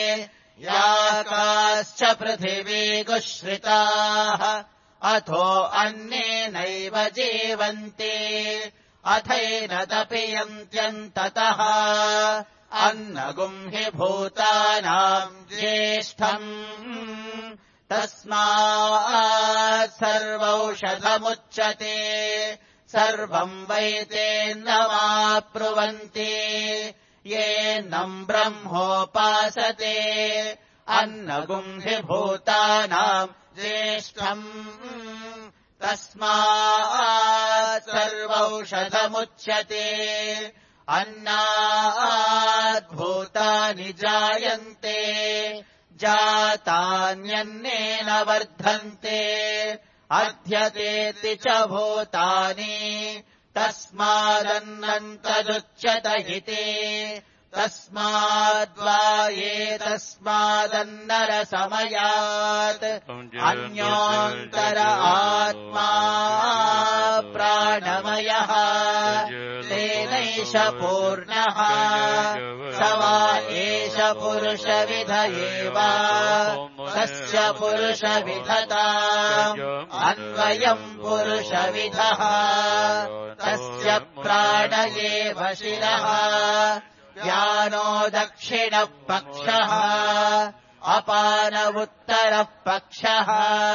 याकाश्च पृथिवी गुश्रिताः अथो अन्नेनैव जीवन्ति अथैन तपियन्त्यन्ततः अन्नगुम् हि भूतानाम् ज्येष्ठम् तस्मात् सर्वौषधमुच्यते सर्वम् वैतेन्नमाप्नुवन्ति येनम् ब्रह्मोपासते अन्नगुम् हि भूतानाम् ज्येष्ठम् तस्मात् सर्वौषधमुच्यते अन्नाद्भूतानि जायन्ते जातान्यन्नेन वर्धन्ते अध्यतेति च भूतानि तस्मादन्नम् तदुच्यत इति तस्माद्वा एतस्मादन्नरसमयात् अन्योऽन्तर आत्मा प्राणमयः तेनैष पूर्णः स वा एष पुरुषविध एव तस्य पुरुषविधता अन्वयम् पुरुषविधः तस्य प्राण एव शिरः व्यानो दक्षिणः पक्षः अपानवुत्तरः पक्षः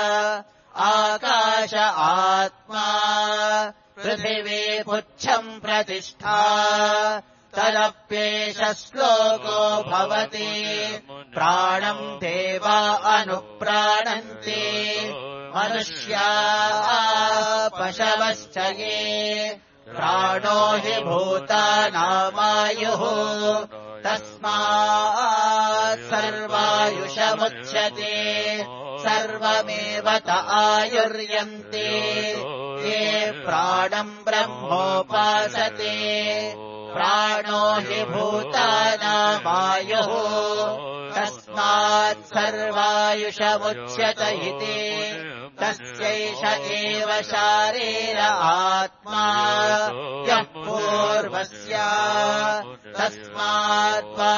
आकाश आत्मा पृथिवी पुच्छम् प्रतिष्ठा तदप्येष श्लोको भवति प्राणम् देवा अनुप्राणन्ति मनुष्या पशवश्च ये प्राणो हि भूतानामायुः तस्मात् सर्वायुषमुच्यते सर्वमेव त आयुर्यन्ते ये प्राणम् ब्रह्मोपासते प्राणो हि भूतानामायुः तस्मात् सर्वायुषमुच्यत इति तस्यैष एव शारीर आत्मा यः पूर्वस्य तस्मात् वा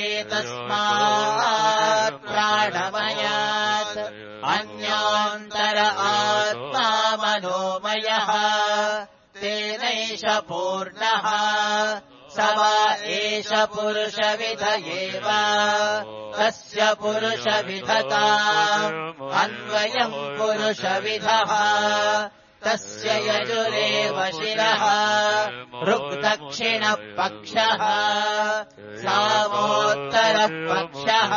एतस्मात् प्राणमयात् अन्योऽन्तर आत्मा मनोमयः तेनैष पूर्णः स वा एष पुरुषविध एव तस्य पुरुषविधता अन्वयम् पुरुषविधः तस्य यजुरेव शिरः ऋक्दक्षिणः पक्षः सामोत्तरः पक्षः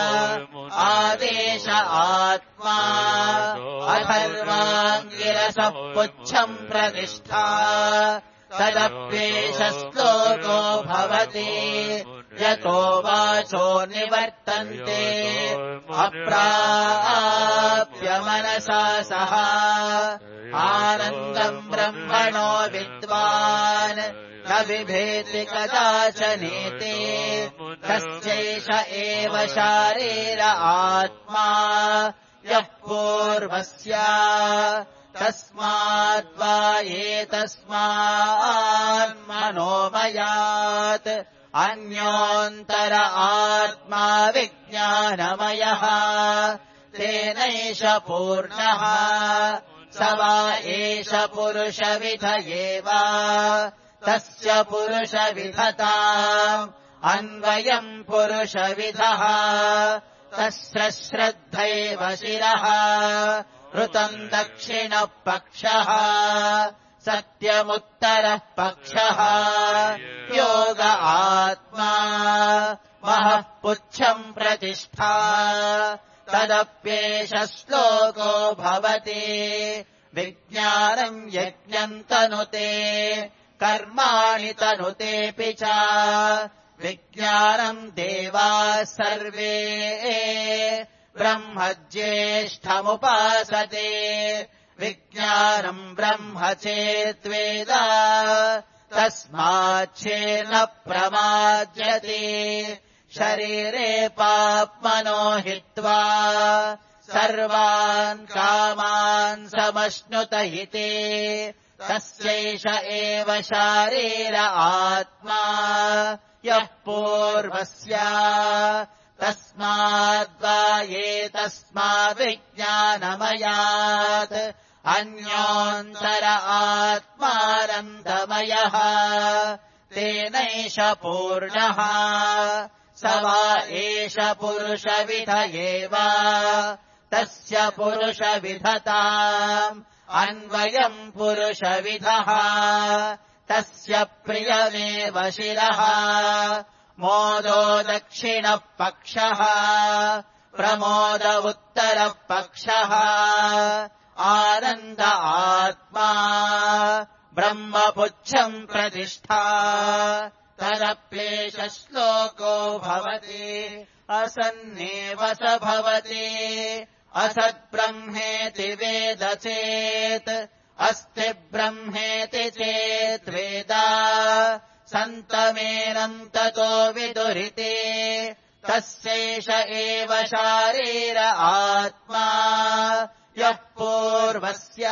आदेश आत्मा अथर्वाङ्गिरसः पुच्छम् प्रतिष्ठा तदप्येष श्लोको भवति यतो वाचो निवर्तन्ते अप्राप्य मनसा सह आनन्दम् ब्रह्मणो विद्वान् न बिभेति कदाचनेति तस्यैष एव शारीर आत्मा यः पूर्वस्य तस्माद्वा एतस्मान् मनोमयात् अन्योऽन्तर आत्मा विज्ञानमयः तेनैष पूर्णः स वा एष पुरुषविध एव तस्य पुरुषविधता अन्वयम् पुरुषविधः तस्य श्रद्धैव शिरः ऋतम् दक्षिणः पक्षः सत्यमुत्तरः पक्षः योग आत्मा महः पुच्छम् प्रतिष्ठा तदप्येष श्लोको भवति विज्ञानम् यज्ञम् तनुते कर्माणि तनुतेऽपि च विज्ञानम् देवाः सर्वे ब्रह्म ज्येष्ठमुपासते विज्ञानम् ब्रह्म चेद्वेद तस्माच्छेन प्रमाद्यते शरीरे पाप्मनो हित्वा सर्वान् कामान् समश्नुत हिते तस्यैष एव शारीर आत्मा यः पूर्वस्य तस्माद्वा एतस्माद्विज्ञानमयात् अन्योऽन्तर आत्मानन्दमयः तेनैष पूर्णः स वा एष पुरुषविध एव तस्य पुरुषविधताम् अन्वयम् पुरुषविधः तस्य प्रियमेव शिरः मोदो दक्षिणः पक्षः प्रमोद उत्तरः पक्षः आनन्द आत्मा ब्रह्मपुच्छम् प्रतिष्ठा तदप्येष श्लोको भवति असन्नेव स भवति असद्ब्रह्मेति वेद चेत् अस्ति ब्रह्मेति चेत् वेद सन्तमेनम् ततो विदुरिते तस्यैष एव शारीर आत्मा यः पूर्वस्य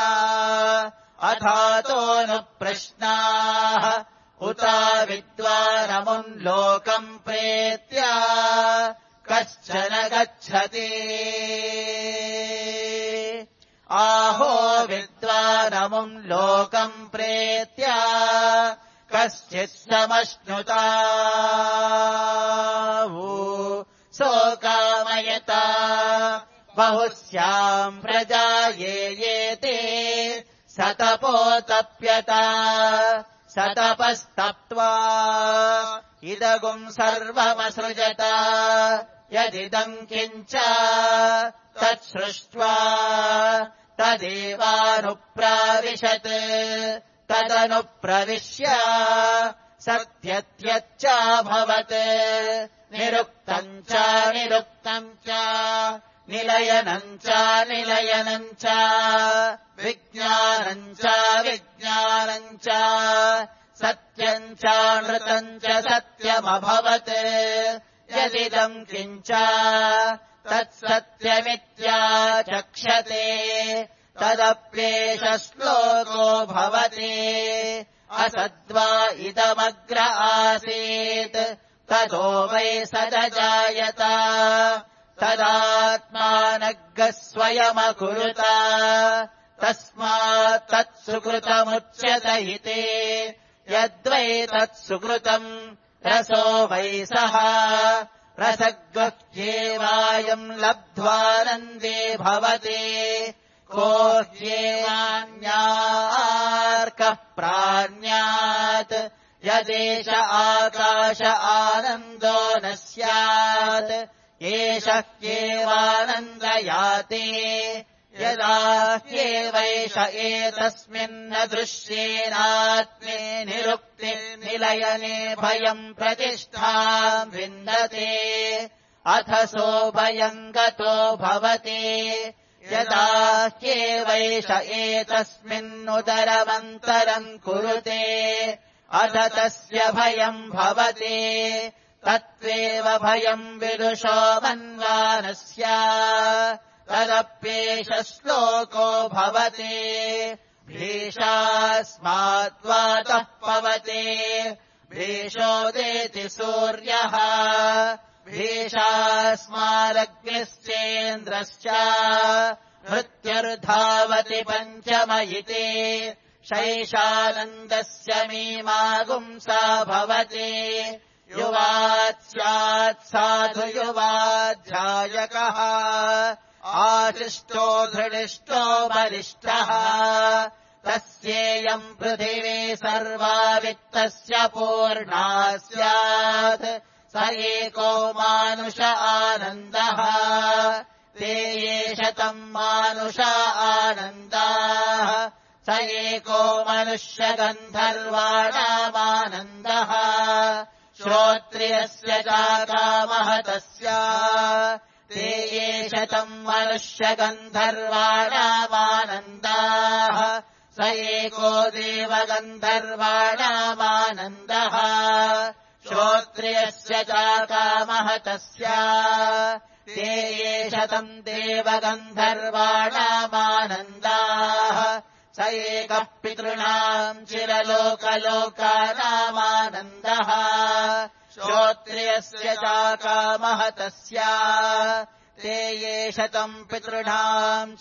अथातो नु प्रश्नाः उता विद्वानमुम् लोकम् प्रेत्य कश्चन गच्छति आहो विद्वानमुम् लोकम् प्रेत्य कश्चित् समश्नुता सोकामयता बहुस्याम् प्रजा ये येते सतपोतप्यता सतपस्तप्त्वा इदगुम् सर्वमसृजत यदिदम् किञ्च तत्सृष्ट्वा तदेवानुप्राविशत् तदनुप्रविश्य सत्यत्यच्चाभवत् निरुक्तम् च निरुक्तम् च निलयनम् च निलयनम् च विज्ञानम् च विज्ञानम् च सत्यम् च नृतम् च सत्यमभवत् यदिदम् किञ्च तत्सत्यमित्याचक्षते तदप्येष श्लोको भवति असद्वा इदमग्र आसीत् ततो वै सदजायत तदात्मानग्गः स्वयमकुरुत तस्मात् तत्सुकृतमुच्यत इति यद्वै तत्सुकृतम् रसो वै सः रसगह्येवायम् लब्ध्वानन्दे भवति को ह्येवान्यार्कः प्राण्यात् यदेष आकाश आनन्दो न स्यात् एष ह्येवानन्दयाते यदा ह्येवैष एतस्मिन्न दृश्येनात्मे निरुक्ते निलयने भयम् प्रतिष्ठाम् विन्दते अथ सोऽभयम् गतो भवति यदा ह्येवैष एतस्मिन्नुदरमन्तरम् कुरुते अथ तस्य भयम् भवति तत्त्वेव भयम् विदुषो मन्वानस्य तदप्येष श्लोको भवति भीषास्माद्वातः पवते भीषोदेति सूर्यः भीषास्मादग्निश्चेन्द्रश्च मृत्युर्धावति पञ्चमयिते शैषानन्दस्य मीमागुंसा भवति युवात् स्यात् साधु युवाध्यायकः आशिष्टो धृढिष्टो बलिष्ठः तस्येयम् पृथिवी सर्वा वित्तस्य पूर्णा स्यात् स एको मानुष आनन्दः ते ये शतम् मानुषा आनन्दाः स एको मनुष्यगन्धर्वाणामानन्दः श्रोत्रियस्य चाकामहतस्य ते ये शतम् मनुष्यगन्धर्वाणामानन्दाः स एको देवगन्धर्वाणामानन्दः श्रोत्रियस्य चाकामहतस्य ते ये शतम् देवगन्धर्वाणामानन्दाः स एकः पितॄणाम् चिरलोकलोकानामानन्दः श्रोत्रियस्य चाकामहतस्य ते ये शतम् पितॄणाम्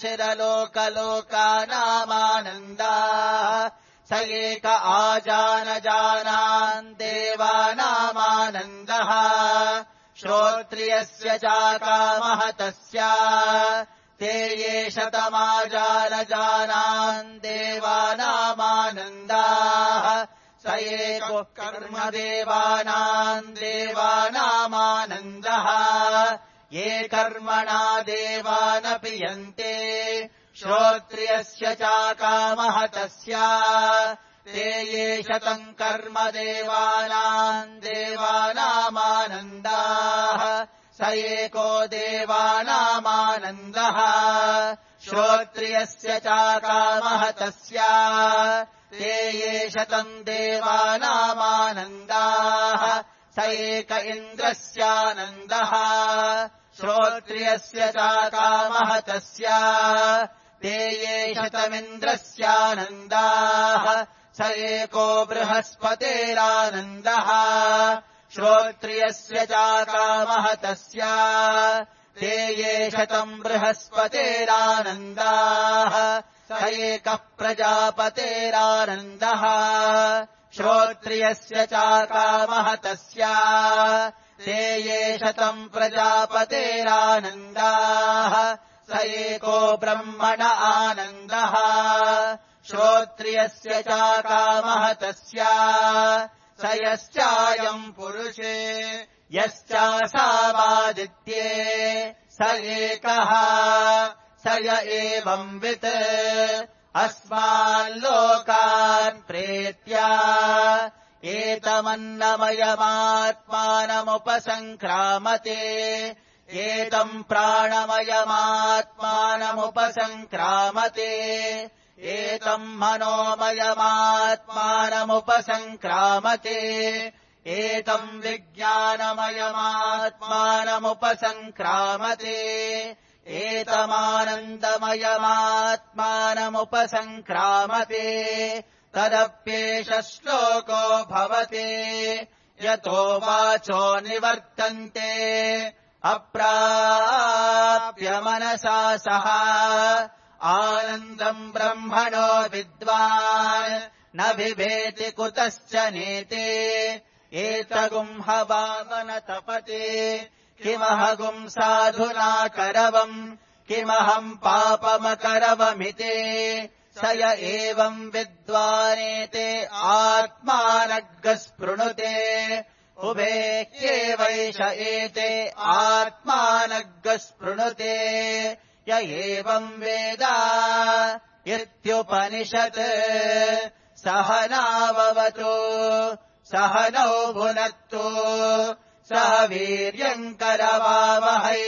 चिरलोकलोकानामानन्दाः स एक आजानजानान् देवानामानन्दः श्रोत्रियस्य चाकामहतस्य ते ये शतमाजानजानान् देवानामानन्दाः स एको कर्मदेवानाम् देवानामानन्दः ये कर्मणा देवानपि यन्ते श्रोत्रियस्य चाकामहतस्य ते ये शतम् कर्मदेवानाम् देवानामानन्दाः स एको देवानामानन्दः श्रोत्रियस्य चाकामहतस्य ते ये शतम् देवानामानन्दाः स एक इन्द्रस्यानन्दः श्रोत्रियस्य चाकामहतस्य ते ये शतमिन्द्रस्यानन्दाः स एको बृहस्पतेरानन्दः श्रोत्रियस्य चाकामहतस्य ते ये शतम् बृहस्पतेरानन्दाः स एकः प्रजापतेरानन्दः श्रोत्रियस्य चाकामहतस्य ते ये शतम् प्रजापतेरानन्दाः स एको ब्रह्मण आनन्दः श्रोत्रियस्य चाकामहतस्य स यश्चायम् पुरुषे यश्चासावादित्ये स एकः स य एवंवित् अस्माल्लोकान् प्रेत्या एतमन्नमयमात्मानमुपसङ्क्रामते एतम् प्राणमयमात्मानमुपसङ्क्रामते एतम् मनोमयमात्मानमुपसङ्क्रामते एतम् विज्ञानमयमात्मानमुपसङ्क्रामते एतमानन्दमयमात्मानमुपसङ्क्रामते तदप्येष श्लोको भवति यतो वाचो निवर्तन्ते अप्राप्य मनसा सह आनन्दम् ब्रह्मणो विद्वान् न बिभेति कुतश्च नेते एतगुंहवामन तपते किमहगुम् साधुना करवम् किमहम् पापमकरवमिते स य एवम् विद्वानेते आत्मानग्गस्पृणुते उभेह्येवैष एते आत्मानग्गस्पृणुते य एवम् वेद इत्युपनिषत् सहनाववतु सहनौ भुनक्तु सह वीर्यम् करवावहै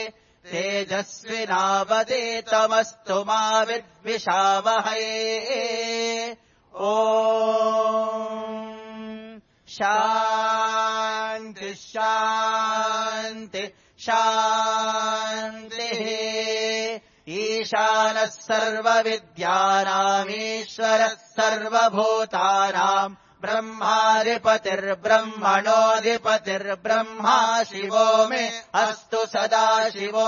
तेजस्विनावदेतमस्तु मा विद्विषावहै ॐ शान्ति शान्ति शान्तिः ईशानः सर्वविद्यानामीश्वरः सर्वभूतानाम् ब्रह्माधिपतिर्ब्रह्मणोऽधिपतिर्ब्रह्मा शिवो मे अस्तु सदा शिवो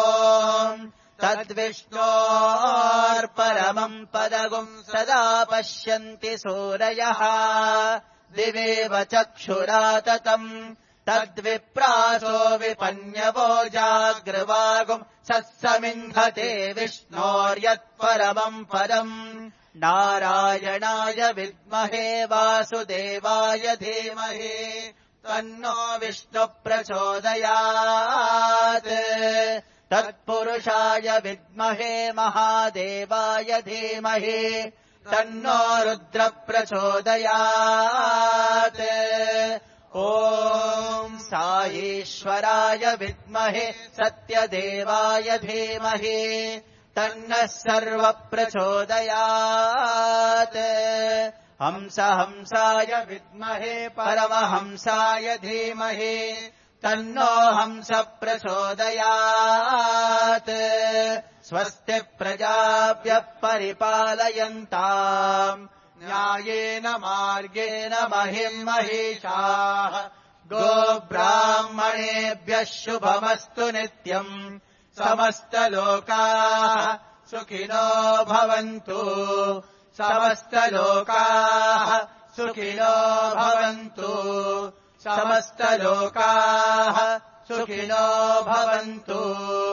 तद्विष्णोर्परमम् पदगुम् सदा पश्यन्ति सूरयः दिवेव चक्षुराततम् तद्विप्रासो विपन्यवो जाग्रवागुम् सत्समिन्धते विष्णोर्यत्परमम् पदम् नारायणाय विद्महे वासुदेवाय धीमहि तन्नो विष्णुः प्रचोदयात् तत्पुरुषाय विद्महे महादेवाय धीमहि तन्नो रुद्र प्रचोदयात् ॐ साईश्वराय विद्महे सत्यदेवाय धीमहि तन्नः सर्व प्रचोदयात् हंस हंसाय विद्महे परमहंसाय धीमहि तन्नो हंस प्रचोदयात् स्वस्ति प्रजाभ्यः परिपालयन्ताम् न्यायेन मार्गेण महिम् महिषाः गोब्राह्मणेभ्यः शुभमस्तु नित्यम् समस्तलोकाः सुखिनो भवन्तु समस्तलोकाः सुखिनो भवन्तु समस्तलोकाः सुखिनो भवन्तु।